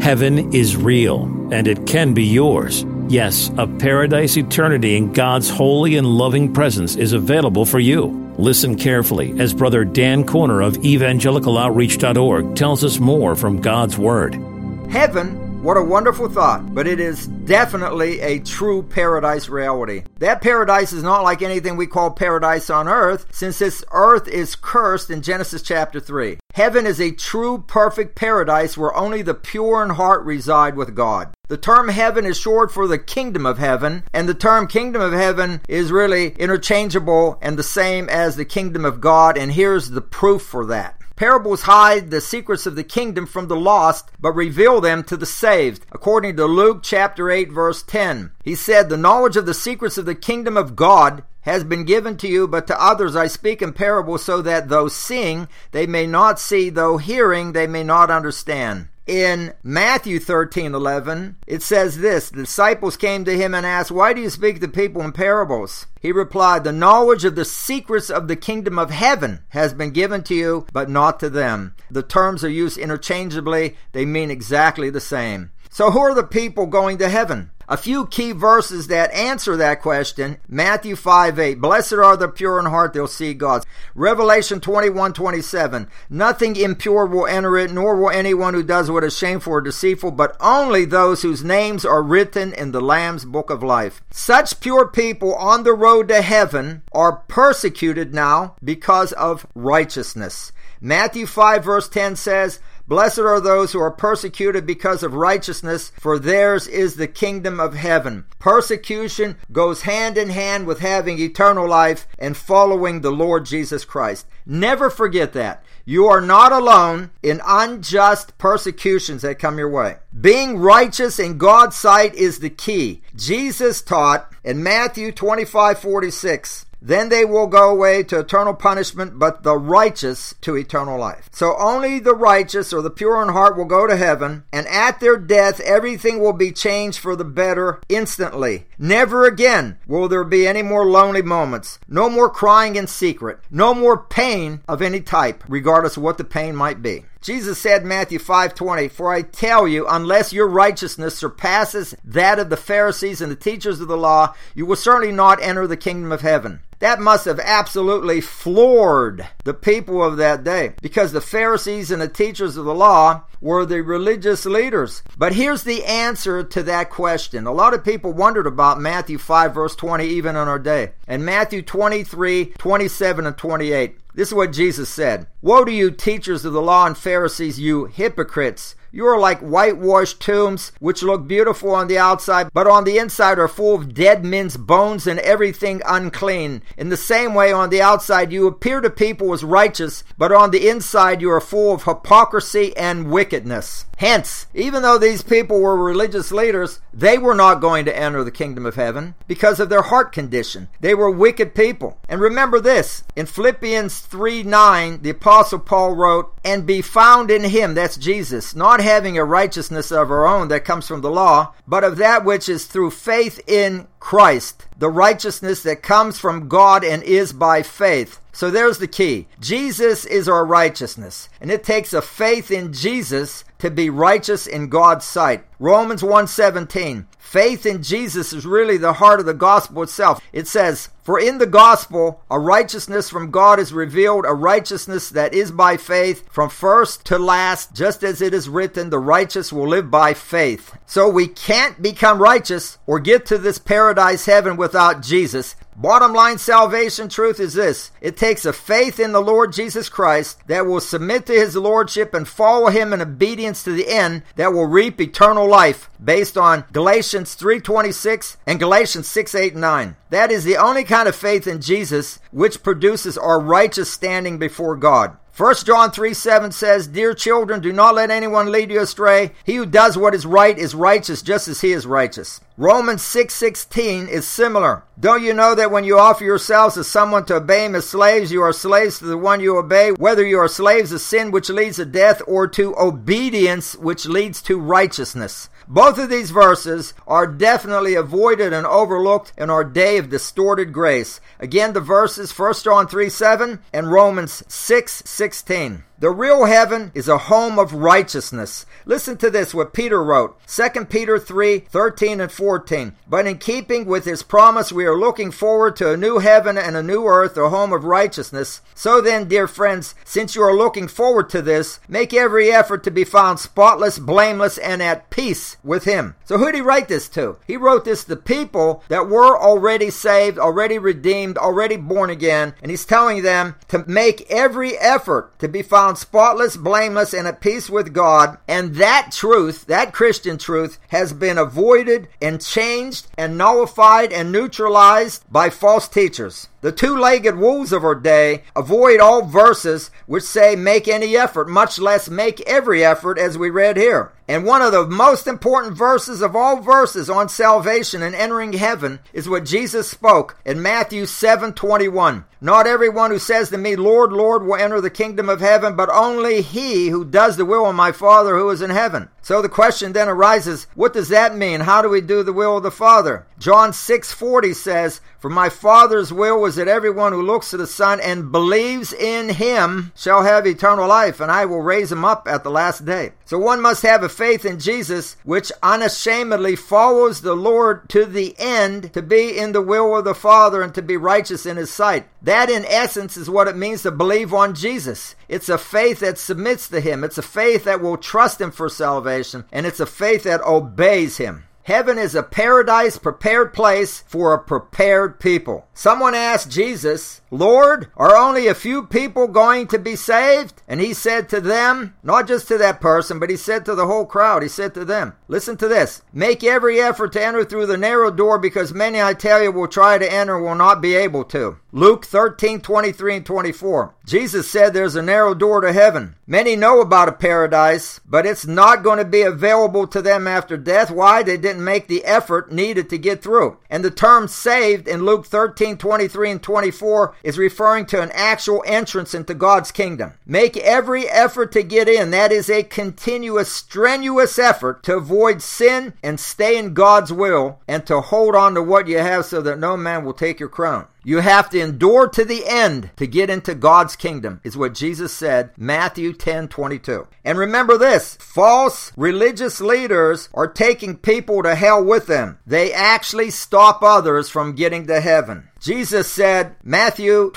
Heaven is real, and it can be yours. Yes, a paradise eternity in God's holy and loving presence is available for you. Listen carefully as Brother Dan Corner of evangelicaloutreach.org tells us more from God's Word. Heaven, what a wonderful thought, but it is definitely a true paradise reality. That paradise is not like anything we call paradise on earth, since this earth is cursed in Genesis chapter 3. Heaven is a true, perfect paradise where only the pure in heart reside with God. The term heaven is short for the kingdom of heaven, and the term kingdom of heaven is really interchangeable and the same as the kingdom of God, and here's the proof for that. Parables hide the secrets of the kingdom from the lost, but reveal them to the saved. According to Luke chapter 8, verse 10, he said, "The knowledge of the secrets of the kingdom of God has been given to you, but to others I speak in parables, so that though seeing, they may not see, though hearing, they may not understand." In Matthew 13:11, it says this, "The disciples came to him and asked, 'Why do you speak to people in parables?' He replied, 'The knowledge of the secrets of the kingdom of heaven has been given to you, but not to them.'" The terms are used interchangeably. They mean exactly the same. So who are the people going to heaven? A few key verses that answer that question. Matthew 5:8, "Blessed are the pure in heart, they'll see God." Revelation 21:27, "Nothing impure will enter it, nor will anyone who does what is shameful or deceitful, but only those whose names are written in the Lamb's book of life." Such pure people on the road to heaven are persecuted now because of righteousness. Matthew 5 verse 10 says, "Blessed are those who are persecuted because of righteousness, for theirs is the kingdom of heaven." Persecution goes hand in hand with having eternal life and following the Lord Jesus Christ. Never forget that. You are not alone in unjust persecutions that come your way. Being righteous in God's sight is the key. Jesus taught in Matthew 25:46, "Then they will go away to eternal punishment, but the righteous to eternal life." So only the righteous or the pure in heart will go to heaven, and at their death, everything will be changed for the better instantly. Never again will there be any more lonely moments, no more crying in secret, no more pain of any type, regardless of what the pain might be. Jesus said in Matthew 5:20, "For I tell you, unless your righteousness surpasses that of the Pharisees and the teachers of the law, you will certainly not enter the kingdom of heaven." That must have absolutely floored the people of that day, because the Pharisees and the teachers of the law were the religious leaders. But here's the answer to that question. A lot of people wondered about Matthew 5 verse 20 even in our day. And Matthew 23:27 and 28. This is what Jesus said. "Woe to you, teachers of the law and Pharisees, you hypocrites! You are like whitewashed tombs, which look beautiful on the outside, but on the inside are full of dead men's bones and everything unclean. In the same way, on the outside you appear to people as righteous, but on the inside you are full of hypocrisy and wickedness." Hence, even though these people were religious leaders, they were not going to enter the kingdom of heaven because of their heart condition. They were wicked people. And remember this, in Philippians 3:9, the Apostle Paul wrote, "And be found in him," that's Jesus, "not having a righteousness of our own that comes from the law, but of that which is through faith in Christ, the righteousness that comes from God and is by faith." So there's the key. Jesus is our righteousness, and it takes a faith in Jesus to be righteous in God's sight. Romans 1:17. Faith in Jesus is really the heart of the gospel itself. It says, "For in the gospel, a righteousness from God is revealed, a righteousness that is by faith, from first to last, just as it is written, the righteous will live by faith." So we can't become righteous or get to this paradise heaven without Jesus. Bottom line salvation truth is this. It takes a faith in the Lord Jesus Christ that will submit to his lordship and follow him in obedience to the end that will reap eternal life, based on Galatians 3:26 and Galatians 6:8 and 9. That is the only kind of faith in Jesus which produces our righteous standing before God. 1 John 3:7 says, "Dear children, do not let anyone lead you astray. He who does what is right is righteous, just as he is righteous." Romans 6:16 is similar. "Don't you know that when you offer yourselves to someone to obey him as slaves, you are slaves to the one you obey, whether you are slaves of sin which leads to death or to obedience which leads to righteousness?" Both of these verses are definitely avoided and overlooked in our day of distorted grace. Again, the verses 1 John 3:7 and Romans 6:16. The real heaven is a home of righteousness. Listen to this, what Peter wrote. 2 Peter 3:13 and 14. But in keeping with his promise, we are looking forward to a new heaven and a new earth, a home of righteousness. So then, dear friends, since you are looking forward to this, make every effort to be found spotless, blameless, and at peace with him. So who did he write this to? He wrote this to people that were already saved, already redeemed, already born again. And he's telling them to make every effort to be found spotless, blameless, and at peace with God. And that truth, that Christian truth, has been avoided and changed and nullified and neutralized by false teachers. The two-legged wolves of our day avoid all verses which say make any effort, much less make every effort, as we read here. And one of the most important verses of all verses on salvation and entering heaven is what Jesus spoke in Matthew 7:21. Not everyone who says to me, Lord, Lord, will enter the kingdom of heaven, but only he who does the will of my Father who is in heaven. So the question then arises, what does that mean? How do we do the will of the Father? John 6:40 says, for my Father's will is that everyone who looks to the Son and believes in him shall have eternal life, and I will raise him up at the last day. So one must have a faith in Jesus, which unashamedly follows the Lord to the end, to be in the will of the Father and to be righteous in his sight. That in essence is what it means to believe on Jesus. It's a faith that submits to him. It's a faith that will trust him for salvation, and it's a faith that obeys him. Heaven is a paradise prepared place for a prepared people. Someone asked Jesus, Lord, are only a few people going to be saved? And he said to them, not just to that person, but he said to the whole crowd, he said to them, listen to this, make every effort to enter through the narrow door, because many, I tell you, will try to enter and will not be able to. Luke 13:23 and 24. Jesus said there's a narrow door to heaven. Many know about a paradise, but it's not going to be available to them after death. Why? They didn't make the effort needed to get through. And the term saved in Luke 13:23 and 24 is referring to an actual entrance into God's kingdom. Make every effort to get in. That is a continuous, strenuous effort to avoid sin and stay in God's will and to hold on to what you have so that no man will take your crown. You have to endure to the end to get into God's kingdom, is what Jesus said, Matthew 10:22. And remember this, false religious leaders are taking people to hell with them. They actually stop others from getting to heaven. Jesus said, Matthew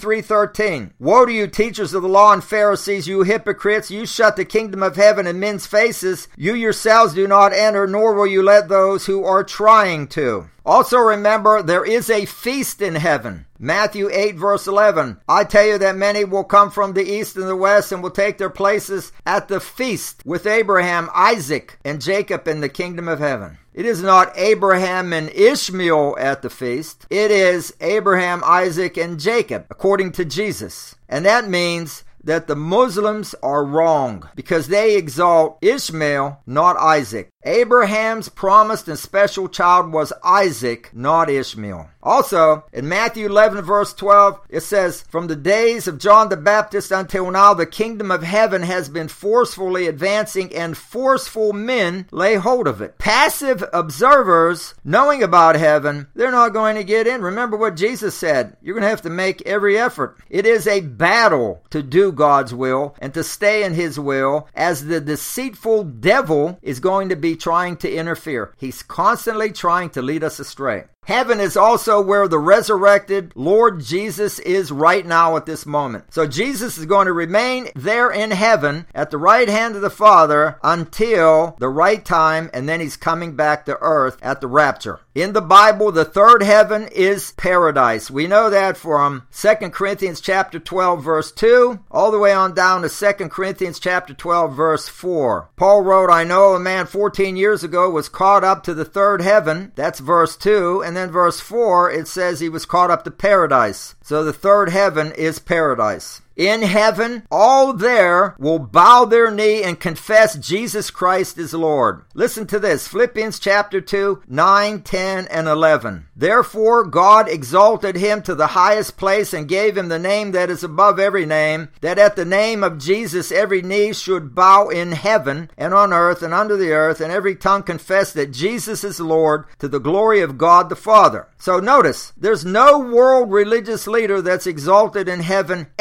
23:13, woe to you, teachers of the law and Pharisees, you hypocrites! You shut the kingdom of heaven in men's faces. You yourselves do not enter, nor will you let those who are trying to. Also remember, there is a feast in heaven. Matthew 8:11, I tell you that many will come from the east and the west and will take their places at the feast with Abraham, Isaac, and Jacob in the kingdom of heaven. It is not Abraham and Ishmael at the feast. It is Abraham, Isaac, and Jacob, according to Jesus. And that means that the Muslims are wrong because they exalt Ishmael, not Isaac. Abraham's promised and special child was Isaac, not Ishmael. Also, in Matthew 11 verse 12, it says, from the days of John the Baptist until now, the kingdom of heaven has been forcefully advancing and forceful men lay hold of it. Passive observers, knowing about heaven, they're not going to get in. Remember what Jesus said. You're going to have to make every effort. It is a battle to do God's will and to stay in his will, as the deceitful devil is going to be trying to interfere. He's constantly trying to lead us astray. Heaven is also where the resurrected Lord Jesus is right now at this moment. So Jesus is going to remain there in heaven at the right hand of the Father until the right time, and then he's coming back to earth at the rapture. In the Bible, the third heaven is paradise. We know that from 2 Corinthians chapter 12 verse 2 all the way on down to 2 Corinthians chapter 12 verse 4. Paul wrote, I know a man 14 years ago was caught up to the third heaven. That's verse 2. And then verse 4, it says he was caught up to paradise. So the third heaven is paradise. In heaven, all there will bow their knee and confess Jesus Christ is Lord. Listen to this, Philippians chapter 2, 9, 10, and 11. Therefore, God exalted him to the highest place and gave him the name that is above every name, that at the name of Jesus every knee should bow in heaven and on earth and under the earth, and every tongue confess that Jesus is Lord, to the glory of God the Father. So notice, there's no world religious leader that's exalted in heaven anywhere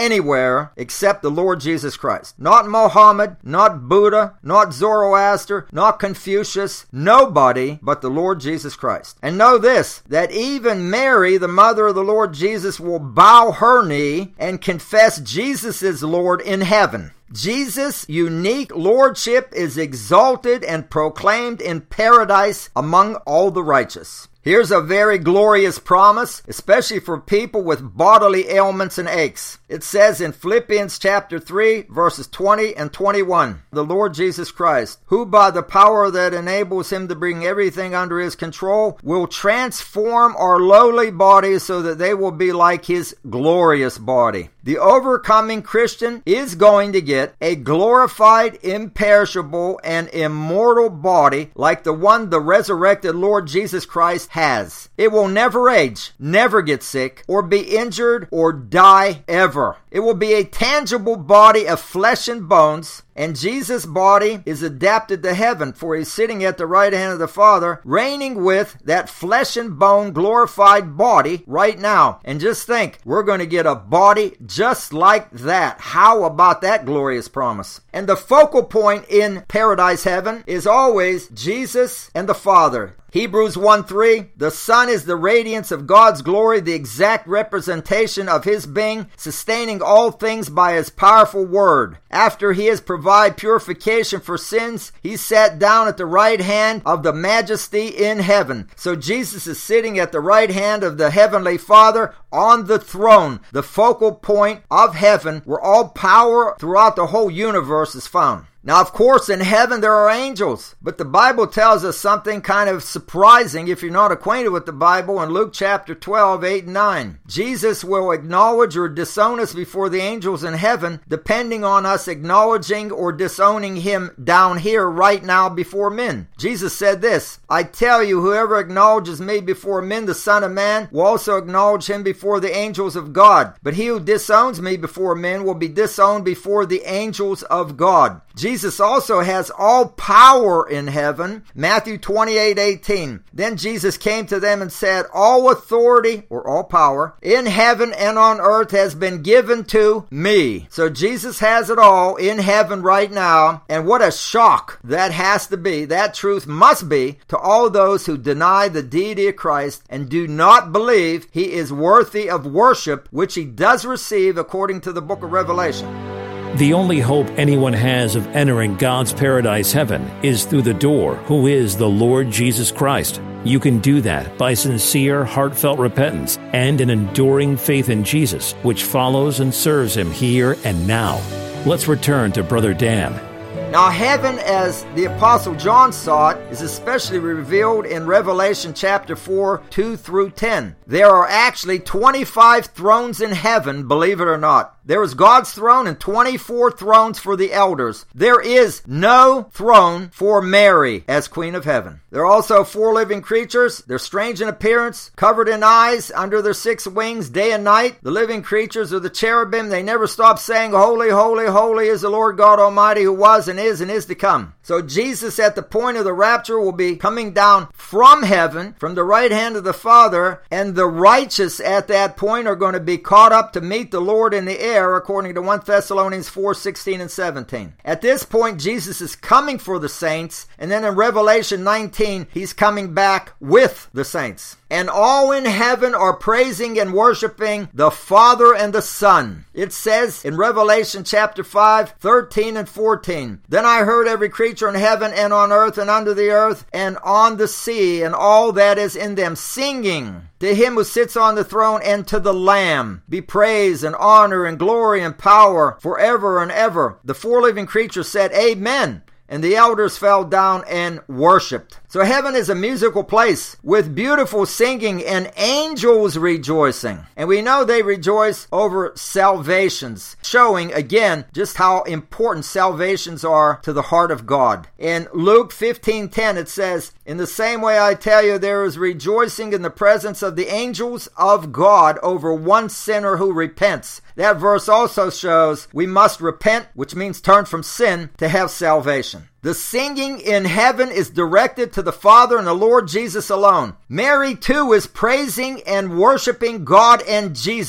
anywhere except the Lord Jesus Christ. Not Mohammed, not Buddha, not Zoroaster, not Confucius, nobody but the Lord Jesus Christ. And know this, that even Mary, the mother of the Lord Jesus, will bow her knee and confess Jesus is Lord in heaven. Jesus' unique lordship is exalted and proclaimed in paradise among all the righteous. Here's a very glorious promise, especially for people with bodily ailments and aches. It says in Philippians chapter 3, verses 20 and 21, the Lord Jesus Christ, who by the power that enables him to bring everything under his control, will transform our lowly bodies so that they will be like his glorious body. The overcoming Christian is going to get a glorified, imperishable, and immortal body like the one the resurrected Lord Jesus Christ has. It will never age, never get sick, or be injured, or die ever. It will be a tangible body of flesh and bones, and Jesus' body is adapted to heaven, for he's sitting at the right hand of the Father, reigning with that flesh and bone glorified body right now. And just think, we're going to get a body just like that. How about that glorious promise? And the focal point in paradise heaven is always Jesus and the Father. Hebrews 1:3, the Son is the radiance of God's glory, the exact representation of his being, sustaining all things by his powerful word. After he has provided purification for sins, he sat down at the right hand of the majesty in heaven. So Jesus is sitting at the right hand of the heavenly Father on the throne, the focal point of heaven, where all power throughout the whole universe is found. Now, of course, in heaven there are angels, but the Bible tells us something kind of surprising if you're not acquainted with the Bible in Luke chapter 12, 8 and 9. Jesus will acknowledge or disown us before the angels in heaven, depending on us acknowledging or disowning him down here right now before men. Jesus said this, I tell you, whoever acknowledges me before men, the Son of Man, will also acknowledge him before the angels of God. But he who disowns me before men will be disowned before the angels of God. Jesus also has all power in heaven. Matthew 28:18. Then Jesus came to them and said, all authority, or all power, in heaven and on earth has been given to me. So Jesus has it all in heaven right now. And what a shock that has to be. That truth must be to all those who deny the deity of Christ and do not believe he is worthy of worship, which he does receive according to the book of Revelation. The only hope anyone has of entering God's paradise heaven is through the door, who is the Lord Jesus Christ. You can do that by sincere, heartfelt repentance and an enduring faith in Jesus, which follows and serves him here and now. Let's return to Brother Dan. Now, heaven, as the Apostle John saw it, is especially revealed in Revelation chapter 4, 2 through 10. There are actually 25 thrones in heaven, believe it or not. There is God's throne and 24 thrones for the elders. There is no throne for Mary as Queen of Heaven. There are also 4 living creatures. They're strange in appearance, covered in eyes, under their 6 wings, day and night. The living creatures are the cherubim. They never stop saying, holy, holy, holy is the Lord God Almighty, who was and is to come. So Jesus at the point of the rapture will be coming down from heaven, from the right hand of the Father, and the righteous at that point are going to be caught up to meet the Lord in the air, according to 1 Thessalonians 4, 16 and 17. At this point, Jesus is coming for the saints, and then in Revelation 19, he's coming back with the saints. And all in heaven are praising and worshiping the Father and the Son. It says in Revelation chapter 5, 13 and 14, Then I heard every creature in heaven and on earth and under the earth and on the sea and all that is in them singing to him who sits on the throne and to the Lamb be praise and honor and glory and power forever and ever. The 4 living creatures said, Amen. And the elders fell down and worshipped. So heaven is a musical place with beautiful singing and angels rejoicing. And we know they rejoice over salvations, showing again just how important salvations are to the heart of God. In Luke 15:10 it says, In the same way I tell you, there is rejoicing in the presence of the angels of God over one sinner who repents. That verse also shows we must repent, which means turn from sin, to have salvation. The singing in heaven is directed to the Father and the Lord Jesus alone. Mary too is praising and worshiping God and Jesus.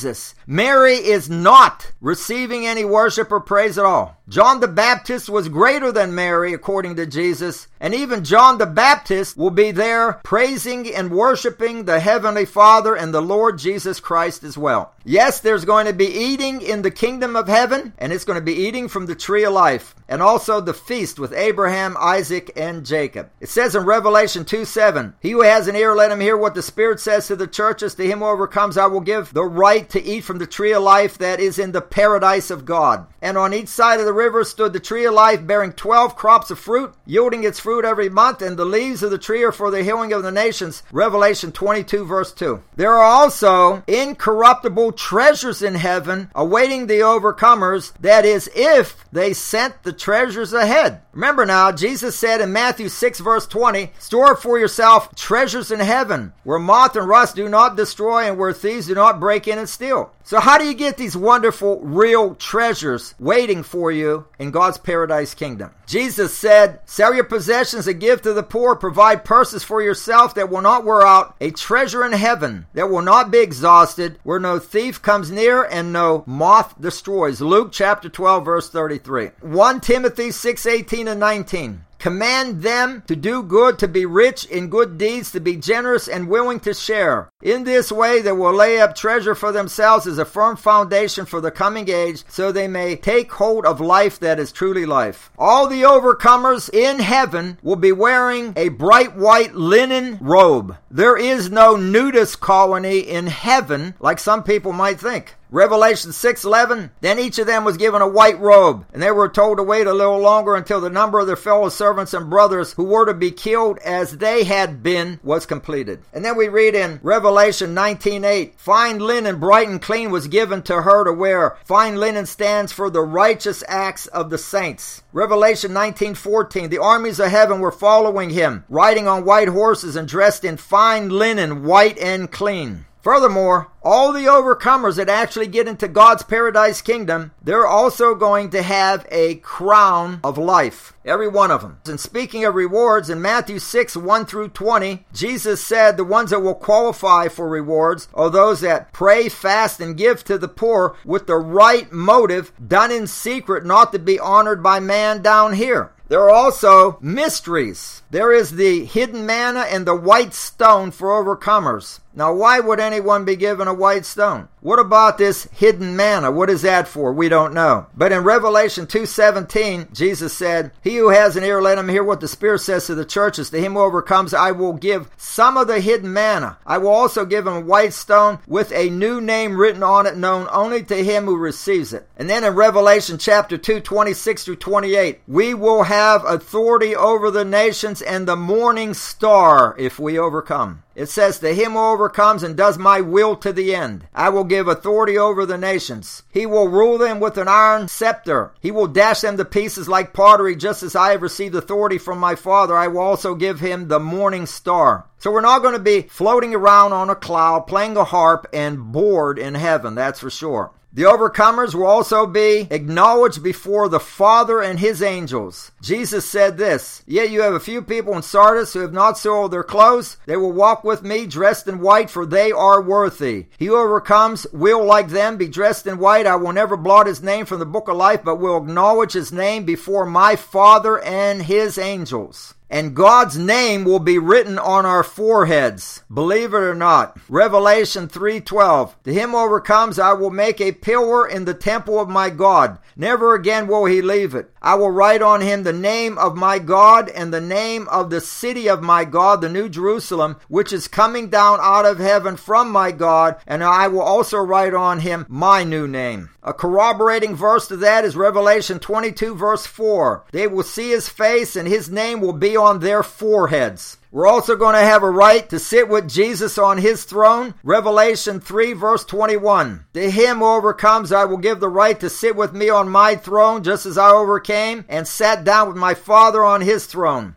Mary is not receiving any worship or praise at all. John the Baptist was greater than Mary, according to Jesus, and even John the Baptist will be there praising and worshiping the Heavenly Father and the Lord Jesus Christ as well. Yes, there's going to be eating in the kingdom of heaven, and it's going to be eating from the tree of life, and also the feast with Abraham, Isaac, and Jacob. It says in Revelation 2:7, he who has an ear, let him hear what the Spirit says to the churches. To him who overcomes, I will give the right to eat from the tree of life that is in the paradise of God. And on each side of the river stood the tree of life, bearing 12 crops of fruit, yielding its fruit every month, and the leaves of the tree are for the healing of the nations. Revelation 22 verse 2. There are also incorruptible treasures in heaven awaiting the overcomers, that is, if they sent the treasures ahead. Remember now, Jesus said in Matthew 6 verse 20, store up for yourself treasures in heaven, where moth and rust do not destroy and where thieves do not break in and steal. So how do you get these wonderful, real treasures waiting for you in God's paradise kingdom? Jesus said, sell your possessions and give to the poor, provide purses for yourself that will not wear out, a treasure in heaven that will not be exhausted, where no thief comes near and no moth destroys. Luke chapter 12 verse 33. 1 Timothy 6:18 and 19. Command them to do good, to be rich in good deeds, to be generous and willing to share. In this way they will lay up treasure for themselves as a firm foundation for the coming age, so they may take hold of life that is truly life. All the overcomers in heaven will be wearing a bright white linen robe. There is no nudist colony in heaven like some people might think. Revelation 6:11, then each of them was given a white robe, and they were told to wait a little longer until the number of their fellow servants and brothers who were to be killed as they had been was completed. And then we read in Revelation 19:8, fine linen bright and clean was given to her to wear. Fine linen stands for the righteous acts of the saints. Revelation 19:14, the armies of heaven were following him, riding on white horses and dressed in fine linen, white and clean. Furthermore, all the overcomers that actually get into God's paradise kingdom, they're also going to have a crown of life. Every one of them. And speaking of rewards, in Matthew 6:1 through 20, Jesus said the ones that will qualify for rewards are those that pray, fast, and give to the poor with the right motive, done in secret, not to be honored by man down here. There are also mysteries. There is the hidden manna and the white stone for overcomers. Now, why would anyone be given a white stone? What about this hidden manna? What is that for? We don't know. But in Revelation 2:17, Jesus said, he who has an ear, let him hear what the Spirit says to the churches. To him who overcomes, I will give some of the hidden manna. I will also give him a white stone with a new name written on it, known only to him who receives it. And then in Revelation chapter 2, 26 through 28, we will have authority over the nations and the morning star if we overcome. It says, to him who overcomes and does my will to the end, I will give authority over the nations. He will rule them with an iron scepter. He will dash them to pieces like pottery, just as I have received authority from my Father. I will also give him the morning star. So we're not going to be floating around on a cloud, playing a harp, and bored in heaven, that's for sure. The overcomers will also be acknowledged before the Father and his angels. Jesus said this, yet you have a few people in Sardis who have not soiled their clothes. They will walk with me dressed in white, for they are worthy. He who overcomes will, like them, be dressed in white. I will never blot his name from the book of life, but will acknowledge his name before my Father and his angels. And God's name will be written on our foreheads, believe it or not. Revelation 3:12. To him who overcomes, I will make a pillar in the temple of my God. Never again will he leave it. I will write on him the name of my God and the name of the city of my God, the New Jerusalem, which is coming down out of heaven from my God, and I will also write on him my new name. A corroborating verse to that is Revelation 22 verse 4. They will see his face and his name will be on their foreheads. We're also going to have a right to sit with Jesus on his throne. Revelation 3 verse 21. To him who overcomes, I will give the right to sit with me on my throne, just as I overcame and sat down with my Father on his throne.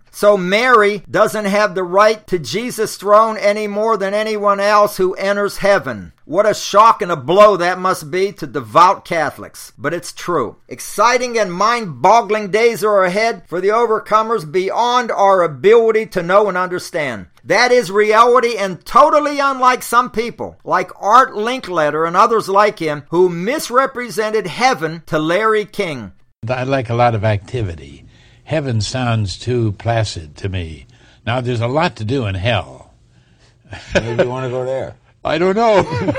So Mary doesn't have the right to Jesus' throne any more than anyone else who enters heaven. What a shock and a blow that must be to devout Catholics. But it's true. Exciting and mind-boggling days are ahead for the overcomers beyond our ability to know and understand. That is reality, and totally unlike some people, like Art Linkletter and others like him, who misrepresented heaven to Larry King. I like a lot of activity. Heaven sounds too placid to me. Now, there's a lot to do in hell. Maybe you want to go there. I don't know.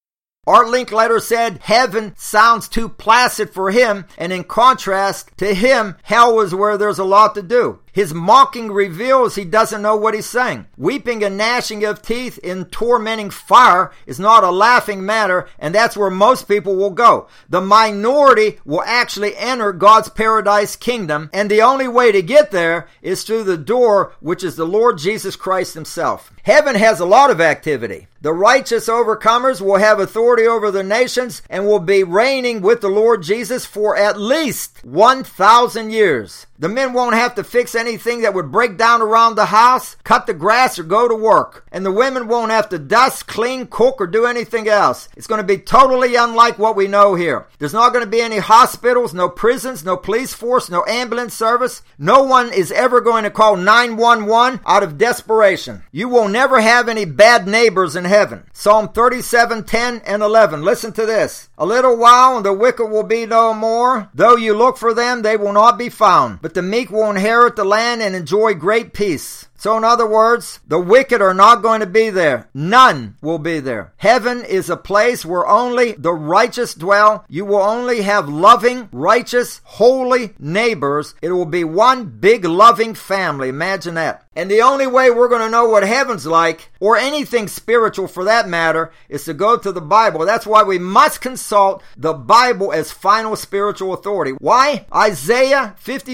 Art Linkletter said heaven sounds too placid for him, and in contrast to him, hell is where there's a lot to do. His mocking reveals he doesn't know what he's saying. Weeping and gnashing of teeth in tormenting fire is not a laughing matter, and that's where most people will go. The minority will actually enter God's paradise kingdom, and the only way to get there is through the door, which is the Lord Jesus Christ himself. Heaven has a lot of activity. The righteous overcomers will have authority over the nations and will be reigning with the Lord Jesus for at least 1,000 years. The men won't have to fix anything that would break down around the house, cut the grass, or go to work. And the women won't have to dust, clean, cook, or do anything else. It's going to be totally unlike what we know here. There's not going to be any hospitals, no prisons, no police force, no ambulance service. No one is ever going to call 911 out of desperation. You will never have any bad neighbors in heaven. Psalm 37:10 and 11. Listen to this. A little while and the wicked will be no more. Though you look for them, they will not be found. But the meek will inherit the land and enjoy great peace. So in other words, the wicked are not going to be there. None will be there. Heaven is a place where only the righteous dwell. You will only have loving, righteous, holy neighbors. It will be one big loving family. Imagine that. And the only way we're going to know what heaven's like, or anything spiritual for that matter, is to go to the Bible. That's why we must consult the Bible as final spiritual authority. Why? Isaiah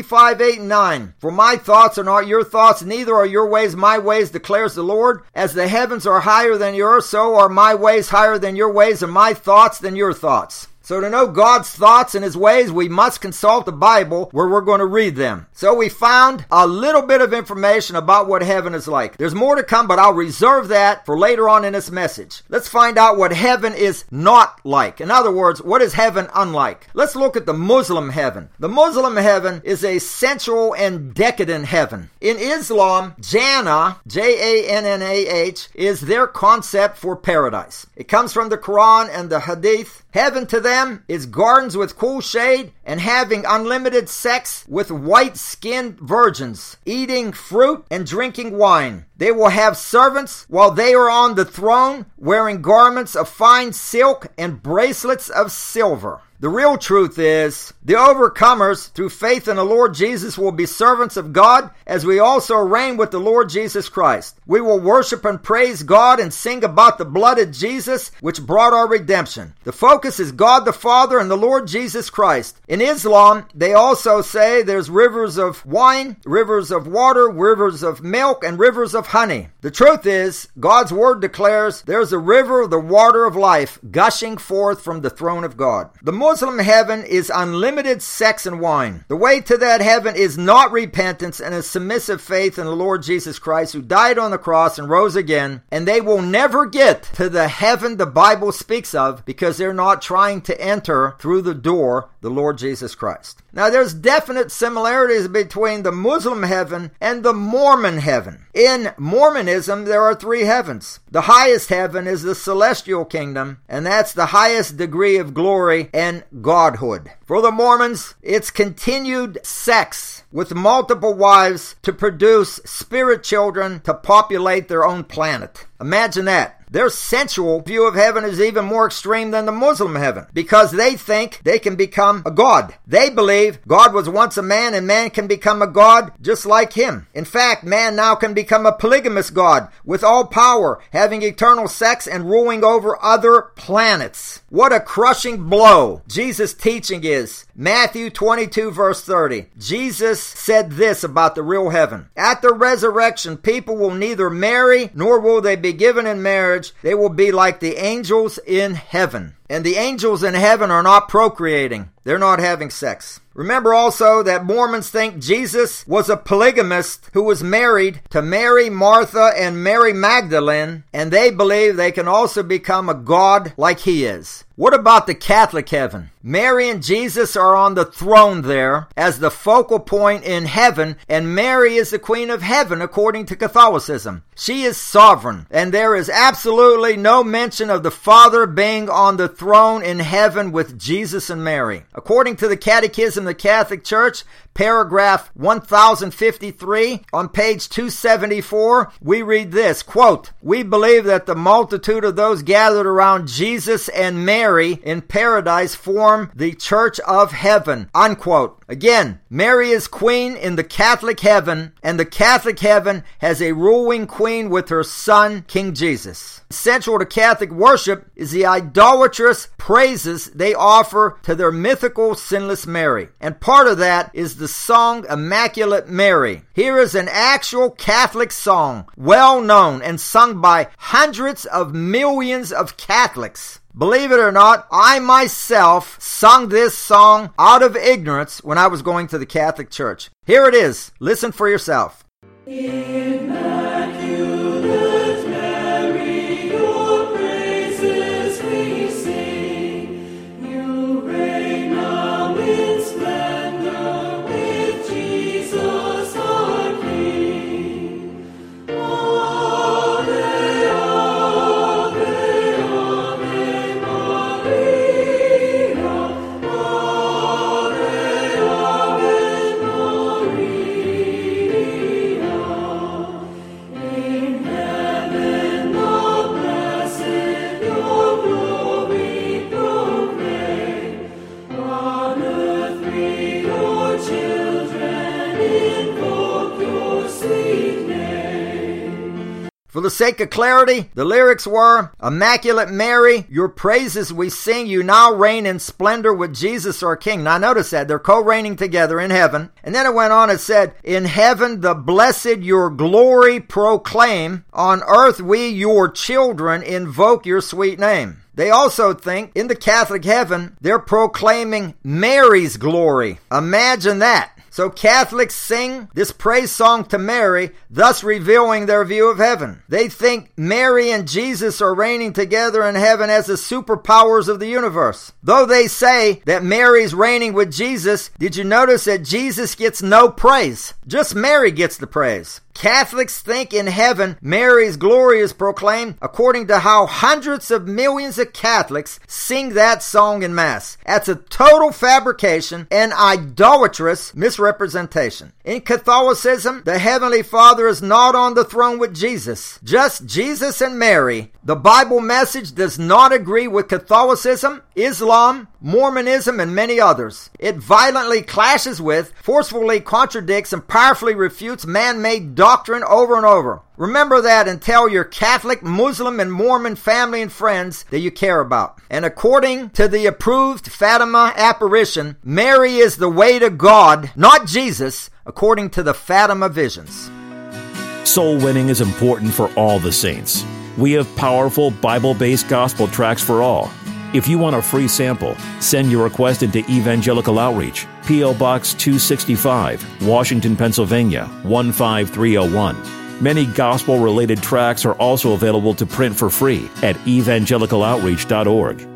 55:8-9. For my thoughts are not your thoughts, neither are your ways my ways, declares the Lord. As the heavens are higher than yours, so are my ways higher than your ways, and my thoughts than your thoughts. So to know God's thoughts and his ways, we must consult the Bible where we're going to read them. So we found a little bit of information about what heaven is like. There's more to come, but I'll reserve that for later on in this message. Let's find out what heaven is not like. In other words, what is heaven unlike? Let's look at the Muslim heaven. The Muslim heaven is a sensual and decadent heaven. In Islam, Jannah, Jannah, is their concept for paradise. It comes from the Quran and the Hadith. Heaven to them is gardens with cool shade and having unlimited sex with white-skinned virgins, eating fruit and drinking wine. They will have servants while they are on the throne, wearing garments of fine silk and bracelets of silver. The real truth is, the overcomers through faith in the Lord Jesus will be servants of God, as we also reign with the Lord Jesus Christ. We will worship and praise God and sing about the blood of Jesus, which brought our redemption. The focus is God the Father and the Lord Jesus Christ. In Islam, they also say there's rivers of wine, rivers of water, rivers of milk, and rivers of honey. The truth is, God's word declares there's a river, the water of life, gushing forth from the throne of God. The Muslim heaven is unlimited sex and wine. The way to that heaven is not repentance and a submissive faith in the Lord Jesus Christ, who died on the cross and rose again, and they will never get to the heaven the Bible speaks of because they're not trying to enter through the door, the Lord Jesus Christ. Now, there's definite similarities between the Muslim heaven and the Mormon heaven. In Mormonism, there are three heavens. The highest heaven is the celestial kingdom, and that's the highest degree of glory and godhood. For the Mormons, it's continued sex with multiple wives to produce spirit children to populate their own planet. Imagine that. Their sensual view of heaven is even more extreme than the Muslim heaven because they think they can become a god. They believe God was once a man and man can become a god just like him. In fact, man now can become a polygamous god with all power, having eternal sex and ruling over other planets. What a crushing blow Jesus' teaching is Matthew 22 verse 30. Jesus said this about the real heaven. At the resurrection, people will neither marry nor will they be given in marriage. They will be like the angels in heaven. And the angels in heaven are not procreating. They're not having sex. Remember also that Mormons think Jesus was a polygamist who was married to Mary, Martha, and Mary Magdalene, and they believe they can also become a god like he is. What about the Catholic heaven? Mary and Jesus are on the throne there as the focal point in heaven, and Mary is the Queen of Heaven according to Catholicism. She is sovereign, and there is absolutely no mention of the Father being on the throne in heaven with Jesus and Mary. According to the Catechism of the Catholic Church, paragraph 1053 on page 274, we read this, quote, "We believe that the multitude of those gathered around Jesus and Mary in paradise form the Church of Heaven," unquote. Again, Mary is queen in the Catholic heaven, and the Catholic heaven has a ruling queen with her son, King Jesus. Central to Catholic worship is the idolatrous praises they offer to their mythical sinless Mary. And part of that is the song Immaculate Mary. Here is an actual Catholic song, well known and sung by hundreds of millions of Catholics. Believe it or not, I myself sung this song out of ignorance when I was going to the Catholic Church. Here it is. Listen for yourself. Immaculate Mary, your praises we sing. You reign now in splendor with Jesus our King. Ave, Ave, Ave Maria. Ave, Ave Maria. In heaven the blessed your glory proclaim. On earth we your children invoke your sweet name. For the sake of clarity, the lyrics were, Immaculate Mary, your praises we sing. You now reign in splendor with Jesus our King. Now notice that. They're co-reigning together in heaven. And then it went on and said, in heaven the blessed your glory proclaim. On earth we, your children, invoke your sweet name. They also think in the Catholic heaven, they're proclaiming Mary's glory. Imagine that. So Catholics sing this praise song to Mary, thus revealing their view of heaven. They think Mary and Jesus are reigning together in heaven as the superpowers of the universe. Though they say that Mary's reigning with Jesus, did you notice that Jesus gets no praise? Just Mary gets the praise. Catholics think in heaven Mary's glory is proclaimed according to how hundreds of millions of Catholics sing that song in Mass. That's a total fabrication and idolatrous misrepresentation. In Catholicism, the Heavenly Father is not on the throne with Jesus, just Jesus and Mary. The Bible message does not agree with Catholicism, Islam, Mormonism, and many others. It violently clashes with, forcefully contradicts, and powerfully refutes man-made doctrine over and over. Remember that and tell your Catholic, Muslim, and Mormon family and friends that you care about. And according to the approved Fatima apparition, Mary is the way to God, not Jesus, according to the Fatima visions. Soul winning is important for all the saints. We have powerful Bible-based gospel tracts for all. If you want a free sample, send your request into Evangelical Outreach, P.O. Box 265, Washington, Pennsylvania, 15301. Many gospel-related tracts are also available to print for free at evangelicaloutreach.org.